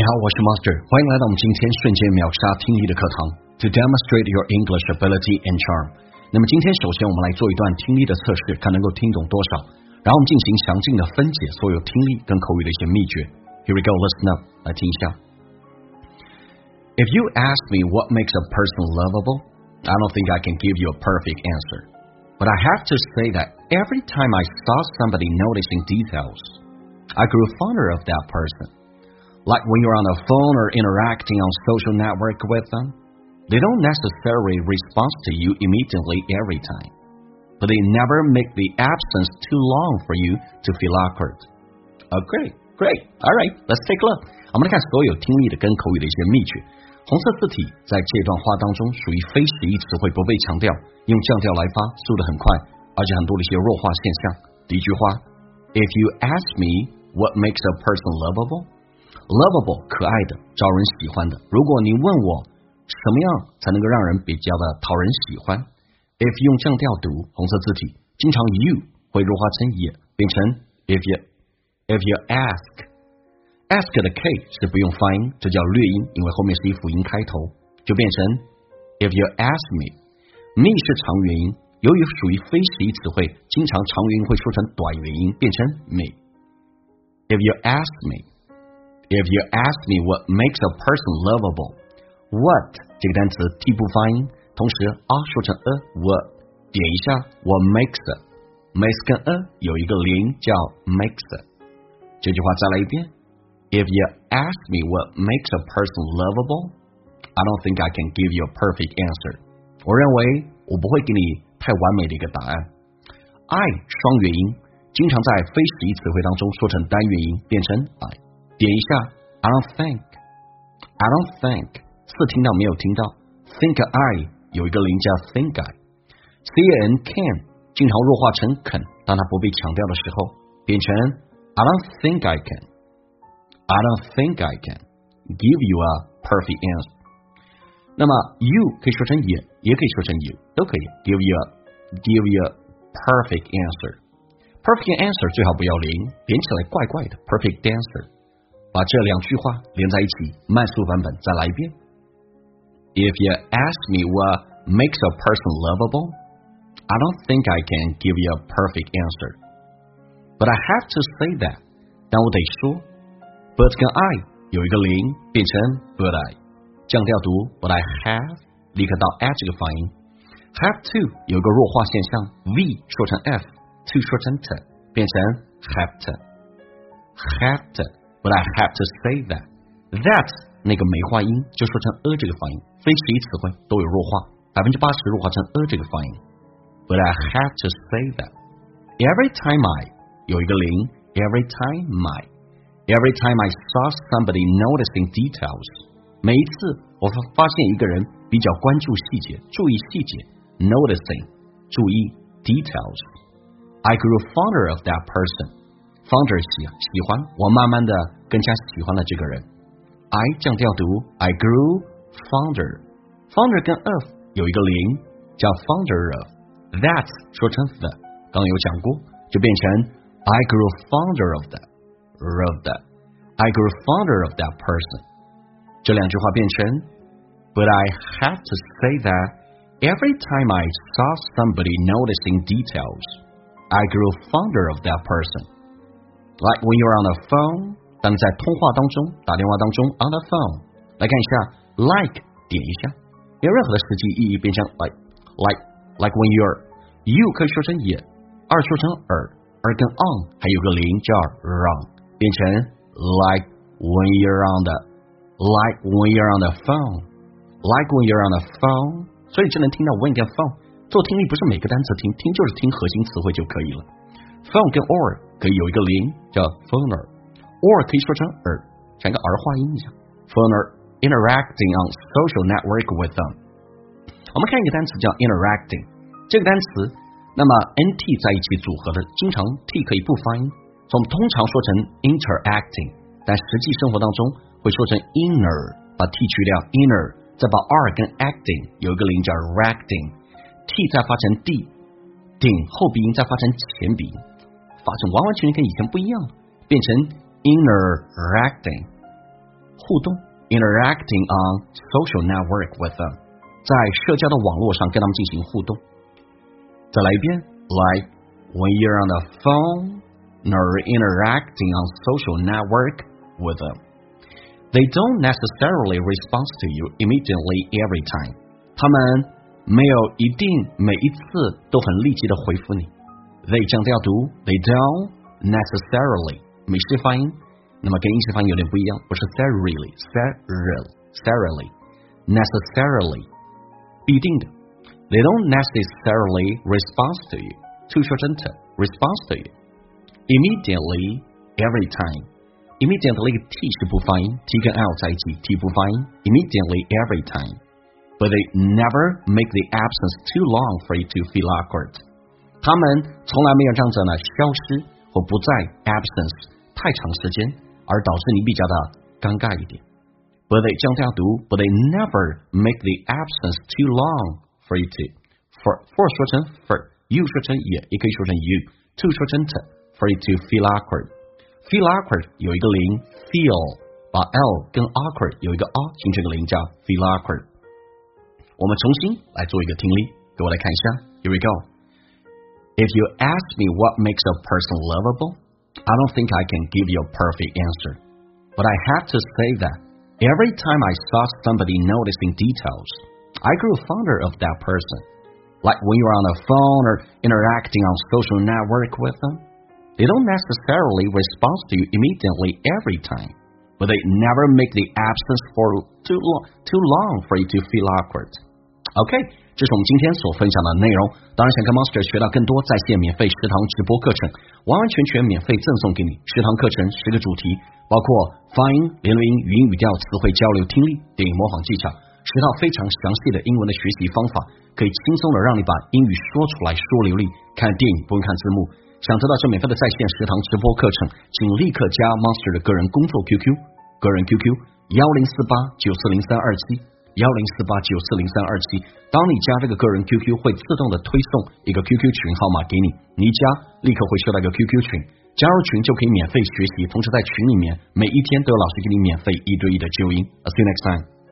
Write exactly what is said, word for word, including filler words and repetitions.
你好，我是 Master， 欢迎来到我们今天瞬间秒杀听力的课堂 To demonstrate your English ability and charm。 那么今天首先我们来做一段听力的测试，看能够听懂多少，然后我们进行详尽的分解所有听力跟口语的一些秘诀。 Here we go, listen up， 来听一下。 If you ask me what makes a person lovable, I don't think I can give you a perfect answer. But I have to say that every time I saw somebody noticing details, I grew fonder of that person.Like when you're on the phone or interacting on social network with them, they don't necessarily respond to you immediately every time, but they never make the absence too long for you to feel awkward. Oh, great, great. All right, let's take a look. 我们来看所有听力的跟口语的一些秘诀。红色字体在这段话当中属于非实义词汇，不被强调，用降调来发，速度很快，而且很多的一些弱化现象。第一句话 ，If you ask me what makes a person lovable.Lovable 可爱的，招人喜欢的。如果你问我什么样才能够让人比较的讨人喜欢 ，if 用降调读红色字体，经常 you 会弱化成也，变成 if you if you ask ask 的 k 是不用发音，这叫略音，因为后面是以辅音开头，就变成 if you ask me me 是长元音，由于属于非实义词汇，经常长元音会说成短元音，变成 me if you ask me。If you ask me what makes a person lovable, what 这个单词 t 不发音，同时 a 说成 a what 点一下 what makes makes 跟 a 有一个连音叫 makes。 这句话再来一遍 If you ask me what makes a person lovable, I don't think I can give you a perfect answer. 我认为我不会给你太完美的一个答案。 I 双元音经常在非实义词汇当中说成单元音，变成 I。点一下 I don't think I don't think 是听到没有听到 think I 有一个零叫 think I can can 经常弱化成肯，当它不被强调的时候变成 I don't think I can I don't think I can give you a perfect answer。 那么 you 可以说成也，也可以说成 you 都可以 give you a give you a perfect answer。 perfect answer 最好不要零，连起来怪怪的 perfect answer。把这两句话连在一起，慢速版本再来一遍。If you ask me what makes a person lovable, I don't think I can give you a perfect answer. But I have to say that. 但我得说 but 跟 I 有一个零，变成 but I。降调读 but I have， 立刻到 at 这个发音。have to 有一个弱化现象 v 说成 f， to 说成 t， 变成 have to have to。But I have to say that that 那个没化音就说成 a 这个发音，非实义词汇都有弱化， 百分之八十 弱化成 a 这个发音。 But I have to say that every time I 有一个零 every time I every time I saw somebody noticing details 每一次我发现一个人比较关注细节，注意细节 noticing 注意 details I grew fonder of that person fonder 喜喜欢，我慢慢的更加喜欢了这个人。 I 降调读 I grew fonder fonder 跟 of 有一个零叫 fonder of that 说成 the 刚有讲过，就变成 I grew fonder of that of that I grew fonder of that person。 这两句话变成 But I have to say that every time I saw somebody noticing details I grew fonder of that person。Like when you're on the phone， 当你在通话当中，打电话当中 on the phone， 来看一下 like 点一下，没有任何的实际意义，变成 like like like when you're you 可以说成也，二说成耳，而跟 on 还有个零叫 on， 变成 like when you're on the like when you're on the phone like when you're on the phone。 所以只能听到 when 跟 phone， 做听力不是每个单词听，听就是听核心词汇就可以了。phone 跟 or 可以有一个零叫 phoner， or 可以说成耳，像一个儿化音一样 phoner interacting on social network with them。 我们看一个单词叫 interacting， 这个单词那么 nt 在一起组合的，经常 t 可以不发音，所以我们通常说成 interacting， 但实际生活当中会说成 inner， 把 t 去掉 inner， 再把 r 跟 acting 有一个零叫 racting， t 再发成 d， 顶后鼻音再发成前鼻音，发成完完全全跟以前不一样了，变成 interacting。 互动 interacting on social network with them， 在社交的网络上跟他们进行互动。再来一遍 like when you're on the phone or interacting on social network with them. They don't necessarily respond to you immediately every time. 他们没有一定每一次都很立即的回复你。They 这样都要读 They don't necessarily 美式发音，那么跟英式发音有点不一样，不是 necessarily necessarily necessarily 必定的。They don't necessarily respond to you 就说真的 respond to you immediately every time immediately T 是不发音 T 跟 L 在一起 T 不发音 immediately every time but they never make the absence too long for you to feel awkward 他们从来没有让这呢消失或不在 absence 太长时间而导致你比较的尴尬一点 but they 这样这样读 but they never make the absence too long for you to for for 说成 for you 说成也也可以说成 you to 说成 to for you to feel awkward feel awkward 有一个零 feel 把 L 跟 awkward 有一个 R 形成一个零叫 feel awkward 我们重新来做一个听力给我来看一下 Here we go If you ask me what makes a person lovable I don't think I can give you a perfect answer but I have to say that every time I saw somebody noticing details I grew fonder of that person like when you're on the phone or interacting on social network with them They don't necessarily respond to you immediately every time, but they never make the absence for too long, too long for you to feel awkward. OK, 这是我们今天所分享的内容。当然，想跟 Monster 学到更多在线免费十堂直播课程，完完全全免费赠送给你。十堂课程十个主题，包括发音、连读音、语音语调、词汇交流、听力、电影模仿技巧，十套非常详细的英文的学习方法，可以轻松的让你把英语说出来，说流利。看电影不用看字幕。想知道这免费的在线十堂直播课程，请立刻加 Monster 的个人工作 Q Q， 个人 Q Q 一零四八九四零三二七一零四八九四零三二七。当你加这个个人 Q Q， 会自动的推送一个 Q Q 群号码给你，你一加立刻会收到一个 Q Q 群，加入群就可以免费学习，同时在群里面每一天都有老师给你免费一对一的纠音。I'll see you next time.